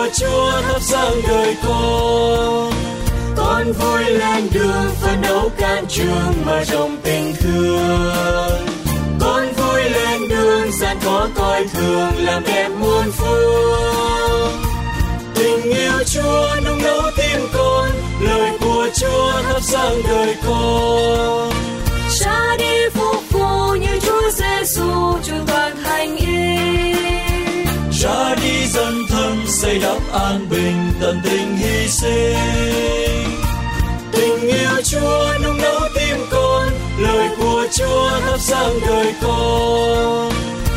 Chúa hấp dẫn đời con. Con vui lên đường phấn đấu can trường mở rộng tình thương. Con vui lên đường gian khó coi thường làm đẹp muôn phương. Tình yêu Chúa nung nấu tim con, lời của Chúa hấp dẫn đời con. Cha đi phục vụ như Chúa Giêsu truyền toàn thành ý. Cha đi dấn thân xây đắp an bình tận tình hy sinh. Tình yêu Chúa nung nấu tim con, lời của Chúa hấp dẫn đời con.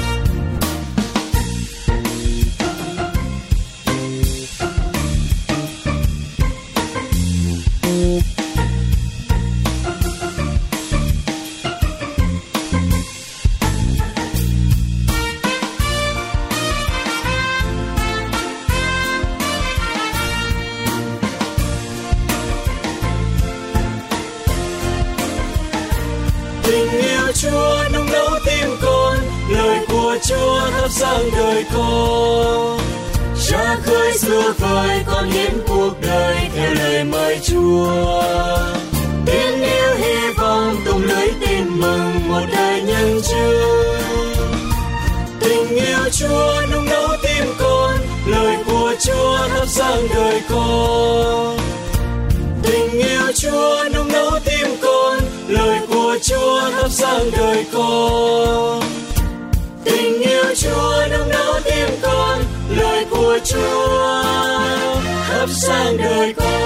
Tình yêu Chúa nung nấu tim con, lời của Chúa hấp dẫn đời con. Cha khơi xưa vời con hiến cuộc đời theo lời mời Chúa. Tin yêu hy vọng tung lưới tin mừng một đời nhân chứng. Tình yêu Chúa nung nấu tim con, lời của Chúa hấp dẫn đời con. Tình yêu Chúa nung nấu tim con, lời của Chúa hấp dẫn đời con. Tình yêu Chúa nung nấu tim con, lời của Chúa hấp dẫn đời con.